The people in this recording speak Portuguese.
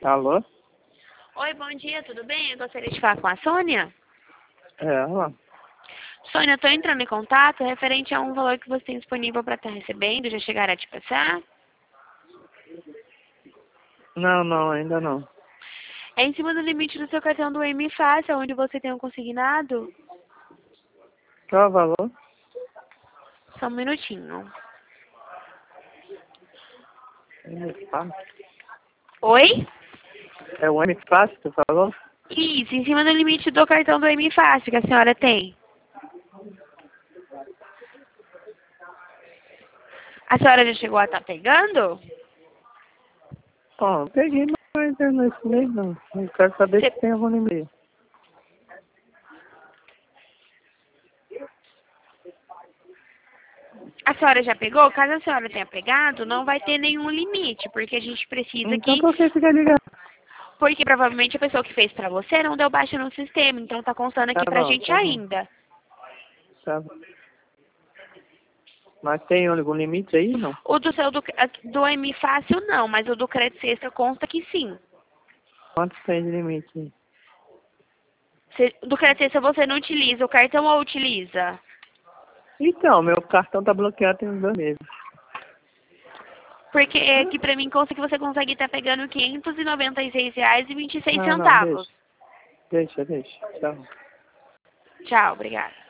Alô? Oi, bom dia, tudo bem? Eu gostaria de falar com a Sônia. É ela? Sônia, eu estou entrando em contato referente a um valor que você tem disponível para estar recebendo. Já chegaram a te passar? Não, ainda não. É em cima do limite do seu cartão do M Fácil, onde você tem um consignado. Qual é o valor? Só um minutinho. M-Fácil. Oi? É o M-Fácil que você falou? Isso, em cima do limite do cartão do M Fácil que a senhora tem. A senhora já chegou a estar pegando? Ó, peguei, mas é nesse mês não. Eu quero saber Você- se tem algum limite. A senhora já pegou? Caso a senhora tenha pegado, não vai ter nenhum limite, porque a gente precisa Então que... por que fica ligado? Porque provavelmente a pessoa que fez pra você não deu baixa no sistema, então tá constando Tá aqui pra bom, gente tá bom. ainda. Tá bom. Mas tem algum limite aí, não? O do seu do M Fácil não, mas o do Crédito Extra consta que sim. Quanto tem de limite aí? Do Crédito Extra você não utiliza o cartão ou utiliza? Então, meu cartão tá bloqueado tem uns 2 meses. Porque aqui pra mim consta que você consegue estar pegando R$ 596,26. Não, deixa. Deixa. Tchau. Tchau, obrigada.